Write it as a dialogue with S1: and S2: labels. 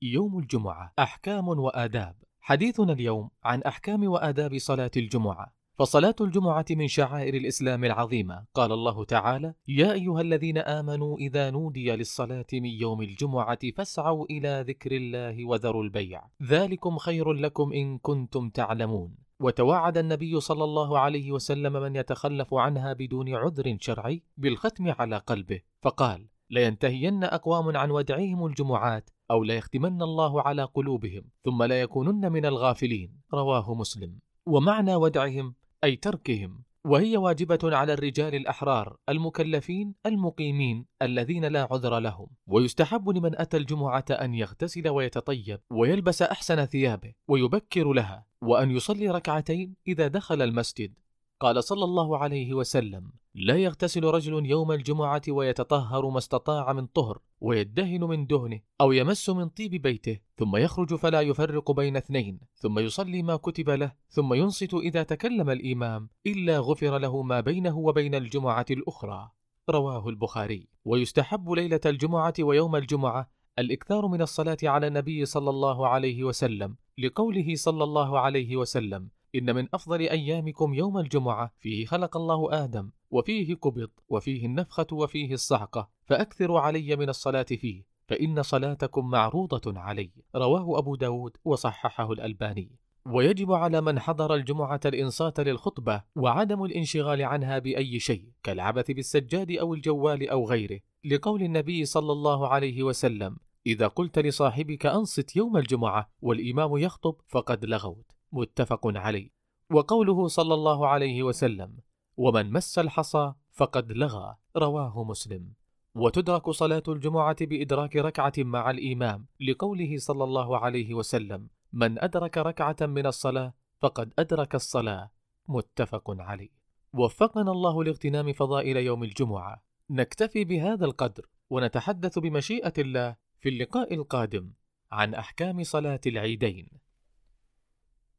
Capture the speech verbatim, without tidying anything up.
S1: يوم الجمعة أحكام وآداب. حديثنا اليوم عن أحكام وآداب صلاة الجمعة. فصلاة الجمعة من شعائر الإسلام العظيمة. قال الله تعالى: يا أيها الذين آمنوا إذا نودي للصلاة من يوم الجمعة فاسعوا إلى ذكر الله وذروا البيع ذلكم خير لكم إن كنتم تعلمون. وتوعد النبي صلى الله عليه وسلم من يتخلف عنها بدون عذر شرعي بالختم على قلبه، فقال: لينتهين أقوام عن ودعهم الجمعات أو ليختمن الله على قلوبهم ثم لا يكونن من الغافلين. رواه مسلم. ومعنى ودعهم أي تركهم، وهي واجبة على الرجال الأحرار المكلفين المقيمين الذين لا عذر لهم. ويستحب لمن أتى الجمعة أن يغتسل ويتطيب ويلبس أحسن ثيابه ويبكر لها، وأن يصلي ركعتين إذا دخل المسجد. قال صلى الله عليه وسلم: لا يغتسل رجل يوم الجمعة ويتطهر ما استطاع من طهر ويدهن من دهنه أو يمس من طيب بيته ثم يخرج فلا يفرق بين اثنين ثم يصلي ما كتب له ثم ينصت إذا تكلم الإمام إلا غفر له ما بينه وبين الجمعة الأخرى. رواه البخاري. ويستحب ليلة الجمعة ويوم الجمعة الإكثار من الصلاة على النبي صلى الله عليه وسلم، لقوله صلى الله عليه وسلم: إن من أفضل أيامكم يوم الجمعة فيه خلق الله آدم وفيه قبض وفيه النفخة وفيه الصعقة، فأكثروا علي من الصلاة فيه فإن صلاتكم معروضة علي. رواه أبو داود وصححه الألباني. ويجب على من حضر الجمعة الإنصات للخطبة وعدم الانشغال عنها بأي شيء كالعبث بالسجاد أو الجوال أو غيره، لقول النبي صلى الله عليه وسلم: إذا قلت لصاحبك أنصت يوم الجمعة والإمام يخطب فقد لغوت. متفق عليه. وقوله صلى الله عليه وسلم: ومن مس الحصى فقد لغى. رواه مسلم. وتدرك صلاة الجمعة بإدراك ركعة مع الإمام، لقوله صلى الله عليه وسلم: من أدرك ركعة من الصلاة فقد أدرك الصلاة. متفق عليه. وفقنا الله لاغتنام فضائل يوم الجمعة. نكتفي بهذا القدر ونتحدث بمشيئة الله في اللقاء القادم عن أحكام صلاة العيدين.